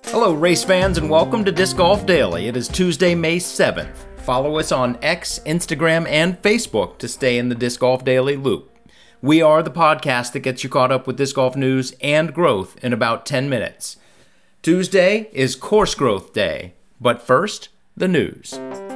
Hello, race fans, and welcome to Disc Golf Daily. It is Tuesday, May 7th. Follow us on X, Instagram, and Facebook to stay in the Disc Golf Daily loop. We are the podcast that gets you caught up with disc golf news and growth in about 10 minutes. Tuesday is Course Growth Day, but first, the news.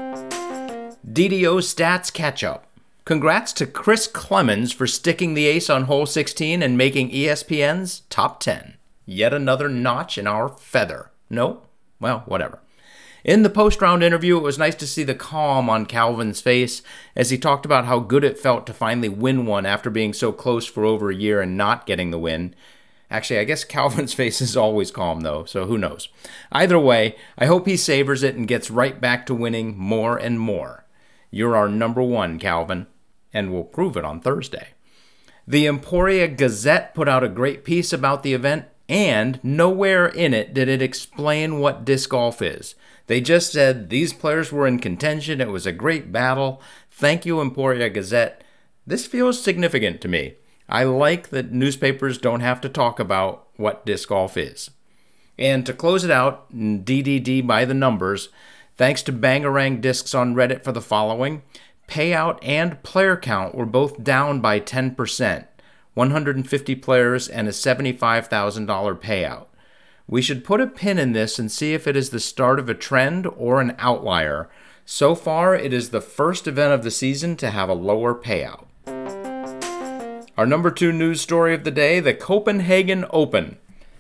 DDO Stats Catch-Up. Congrats to Chris Clemens for sticking the ace on hole 16 and making ESPN's top 10. Yet another notch in our feather. No? Well, whatever. In the post-round interview, it was nice to see the calm on Calvin's face as he talked about how good it felt to finally win one after being so close for over a year and not getting the win. Actually, I guess Calvin's face is always calm, though, so who knows. Either way, I hope he savors it and gets right back to winning more and more. You're our number one, Calvin, and we'll prove it on Thursday. The Emporia Gazette put out a great piece about the event, and nowhere in it did it explain what disc golf is. They just said these players were in contention, it was a great battle. Thank you, Emporia Gazette. This feels significant to me. I like that newspapers don't have to talk about what disc golf is. And to close it out, DDD by the numbers, thanks to Bangarang Discs on Reddit for the following. Payout and player count were both down by 10%. 150 players and a $75,000 payout. We should put a pin in this and see if it is the start of a trend or an outlier. So far, it is the first event of the season to have a lower payout. Our number 2 news story of the day, the Copenhagen Open.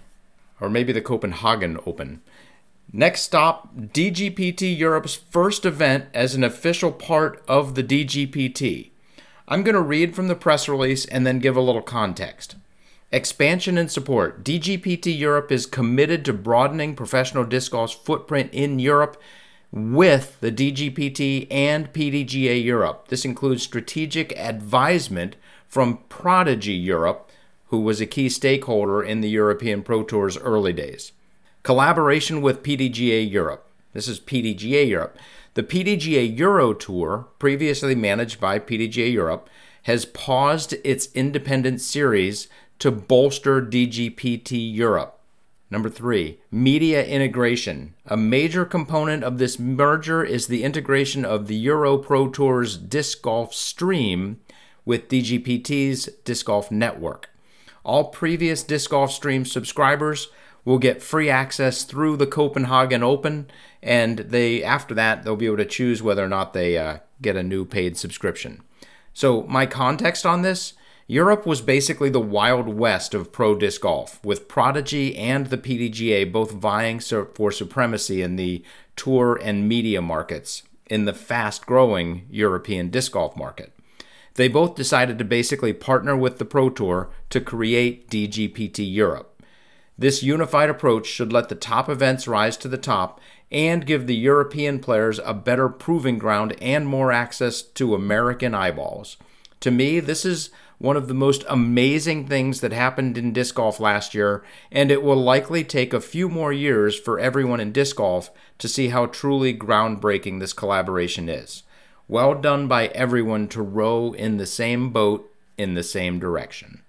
Or maybe the Copenhagen Open. Next stop, DGPT Europe's first event as an official part of the DGPT. I'm going to read from the press release and then give a little context. Expansion and support. DGPT Europe is committed to broadening professional disc golf's footprint in Europe with the DGPT and PDGA Europe. This includes strategic advisement from Prodigy Europe, who was a key stakeholder in the European Pro Tour's early days. Collaboration with PDGA Europe. This is PDGA Europe. The PDGA Euro Tour, previously managed by PDGA Europe, has paused its independent series to bolster DGPT Europe. Number 3, media integration. A major component of this merger is the integration of the Euro Pro Tour's Disc Golf Stream with DGPT's Disc Golf Network. All previous Disc Golf Stream subscribers will get free access through the Copenhagen Open, and after that, they'll be able to choose whether or not they get a new paid subscription. So my context on this, Europe was basically the Wild West of pro disc golf, with Prodigy and the PDGA both vying for supremacy in the tour and media markets in the fast-growing European disc golf market. They both decided to basically partner with the Pro Tour to create DGPT Europe. This unified approach should let the top events rise to the top and give the European players a better proving ground and more access to American eyeballs. To me, this is one of the most amazing things that happened in disc golf last year, and it will likely take a few more years for everyone in disc golf to see how truly groundbreaking this collaboration is. Well done by everyone to row in the same boat in the same direction.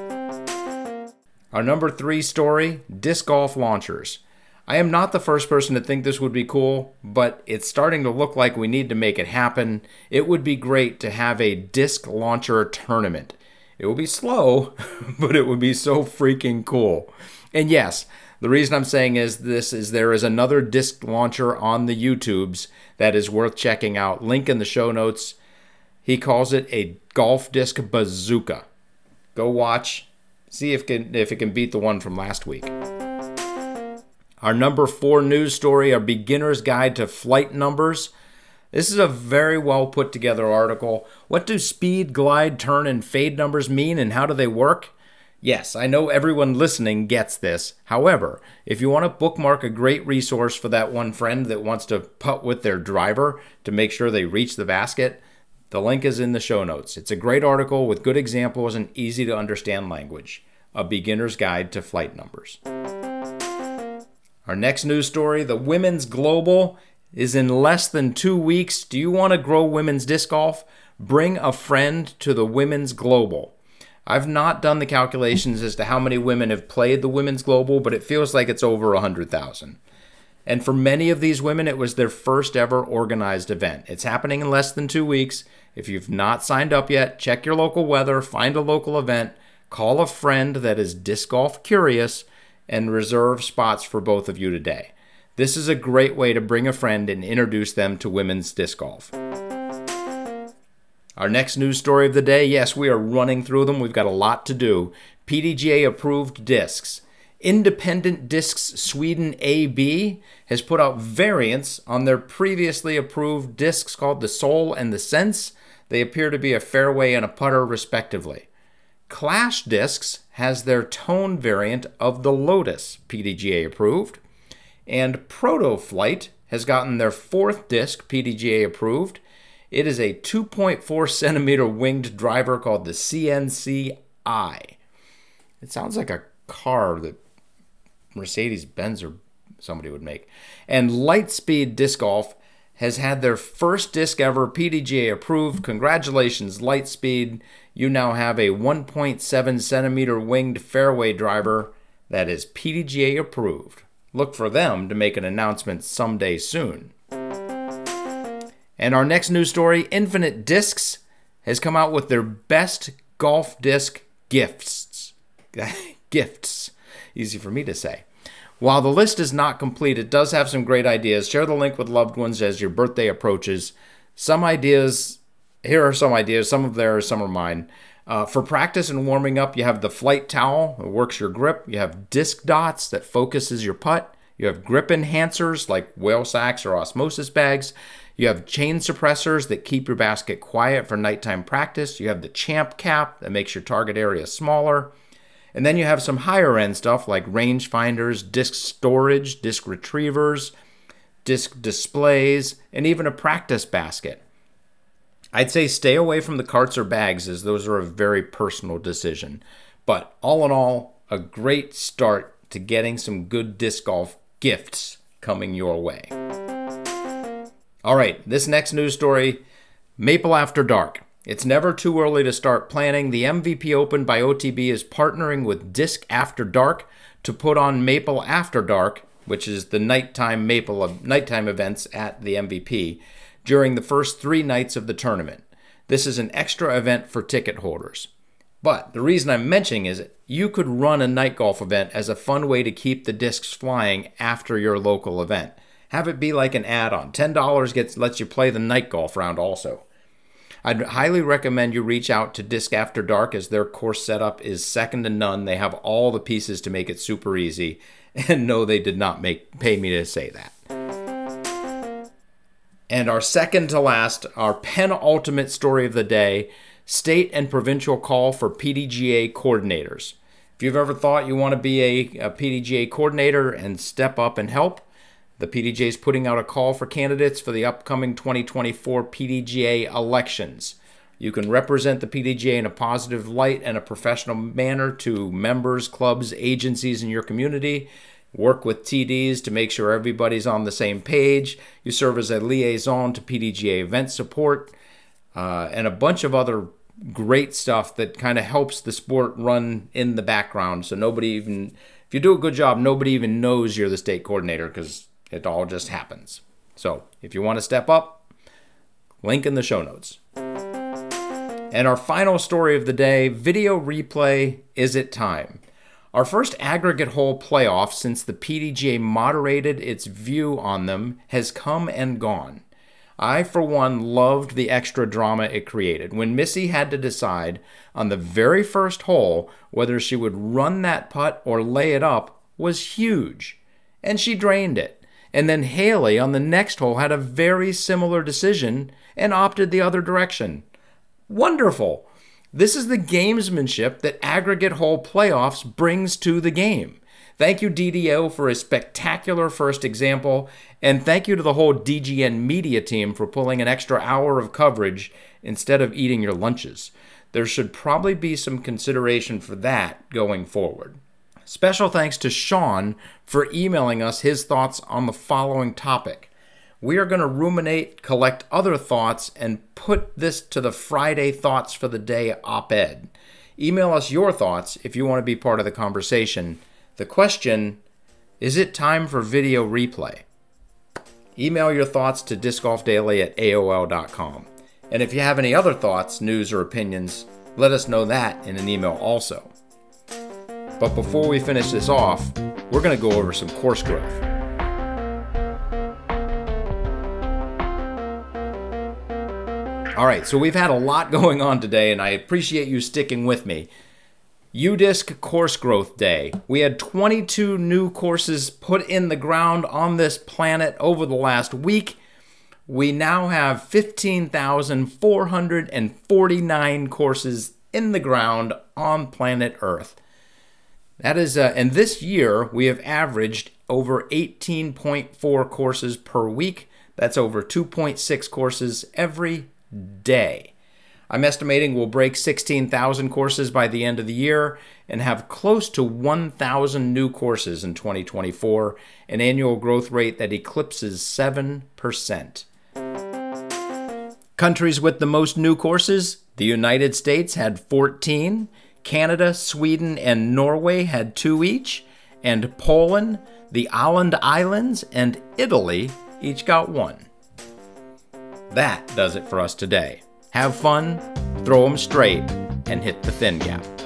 Our number 3 story, disc golf launchers. I am not the first person to think this would be cool, but it's starting to look like we need to make it happen. It would be great to have a disc launcher tournament. It will be slow, but it would be so freaking cool. And yes, the reason I'm saying there is another disc launcher on the YouTubes that is worth checking out. Link in the show notes. He calls it a golf disc bazooka. Go watch. See if it can beat the one from last week. Our number 4 news story, A Beginner's Guide to Flight Numbers. This is a very well put together article. What do speed, glide, turn, and fade numbers mean, and how do they work? Yes, I know everyone listening gets this. However, if you want to bookmark a great resource for that one friend that wants to putt with their driver to make sure they reach the basket, the link is in the show notes. It's a great article with good examples and easy to understand language. A Beginner's Guide to Flight Numbers. Our next news story, the Women's Global is in less than 2 weeks. Do you want to grow women's disc golf? Bring a friend to the Women's Global. I've not done the calculations as to how many women have played the Women's Global, but it feels like it's over 100,000. And for many of these women, it was their first ever organized event. It's happening in less than 2 weeks. If you've not signed up yet, check your local weather, find a local event, call a friend that is disc golf curious, and reserve spots for both of you today. This is a great way to bring a friend and introduce them to women's disc golf. Our next news story of the day, yes, we are running through them. We've got a lot to do. PDGA approved discs. Independent Discs Sweden AB has put out variants on their previously approved discs called the Soul and the Sense. They appear to be a fairway and a putter respectively. Clash Discs has their tone variant of the Lotus, PDGA approved. And Protoflight has gotten their fourth disc, PDGA approved. It is a 2.4 centimeter winged driver called the CNC-I. It sounds like a car that Mercedes-Benz or somebody would make. And Lightspeed Disc Golf has had their first disc ever PDGA approved. Congratulations, Lightspeed. You now have a 1.7 centimeter winged fairway driver that is PDGA approved. Look for them to make an announcement someday soon. And our next news story, Infinite Discs has come out with their best golf disc gifts. Gifts. Easy for me to say. While the list is not complete, it does have some great ideas. Share the link with loved ones as your birthday approaches. Here are some ideas. Some of theirs, some are mine. For practice and warming up, you have the Flight Towel that works your grip. You have disc dots that focuses your putt. You have grip enhancers like whale sacks or osmosis bags. You have chain suppressors that keep your basket quiet for nighttime practice. You have the Champ Cap that makes your target area smaller. And then you have some higher end stuff like range finders, disc storage, disc retrievers, disc displays, and even a practice basket. I'd say stay away from the carts or bags as those are a very personal decision. But all in all, a great start to getting some good disc golf gifts coming your way. All right, this next news story, Maple After Dark. It's never too early to start planning. The MVP Open by OTB is partnering with Disc After Dark to put on Maple After Dark, which is the nighttime events at the MVP, during the first 3 nights of the tournament. This is an extra event for ticket holders. But the reason I'm mentioning is you could run a night golf event as a fun way to keep the discs flying after your local event. Have it be like an add-on. $10 lets you play the night golf round also. I'd highly recommend you reach out to Disc After Dark as their course setup is second to none. They have all the pieces to make it super easy. And no, they did not pay me to say that. And our second to last, our penultimate story of the day, state and provincial call for PDGA coordinators. If you've ever thought you want to be a PDGA coordinator and step up and help, the PDGA is putting out a call for candidates for the upcoming 2024 PDGA elections. You can represent the PDGA in a positive light and a professional manner to members, clubs, agencies in your community. Work with TDs to make sure everybody's on the same page. You serve as a liaison to PDGA event support and a bunch of other great stuff that kind of helps the sport run in the background. So if you do a good job, nobody even knows you're the state coordinator because it all just happens. So if you want to step up, link in the show notes. And our final story of the day, video replay, is it time? Our first aggregate hole playoff since the PDGA moderated its view on them has come and gone. I, for one, loved the extra drama it created. When Missy had to decide on the very first hole whether she would run that putt or lay it up was huge. And she drained it. And then Haley on the next hole had a very similar decision and opted the other direction. Wonderful. This is the gamesmanship that aggregate hole playoffs brings to the game. Thank you, DDO, for a spectacular first example, and thank you to the whole DGN media team for pulling an extra hour of coverage instead of eating your lunches. There should probably be some consideration for that going forward. Special thanks to Sean for emailing us his thoughts on the following topic. We are going to ruminate, collect other thoughts, and put this to the Friday Thoughts for the Day op-ed. Email us your thoughts if you want to be part of the conversation. The question, is it time for video replay? Email your thoughts to discgolfdaily@aol.com. And if you have any other thoughts, news, or opinions, let us know that in an email also. But before we finish this off, we're going to go over some course growth. All right, so we've had a lot going on today, and I appreciate you sticking with me. UDisc Course Growth Day. We had 22 new courses put in the ground on this planet over the last week. We now have 15,449 courses in the ground on planet Earth. That is, and this year we have averaged over 18.4 courses per week. That's over 2.6 courses every day. I'm estimating we'll break 16,000 courses by the end of the year and have close to 1,000 new courses in 2024, an annual growth rate that eclipses 7%. Countries with the most new courses: the United States had 14, Canada, Sweden, and Norway had 2 each, and Poland, the Åland Islands, and Italy each got 1. That does it for us today. Have fun, throw 'em straight, and hit the thin gap.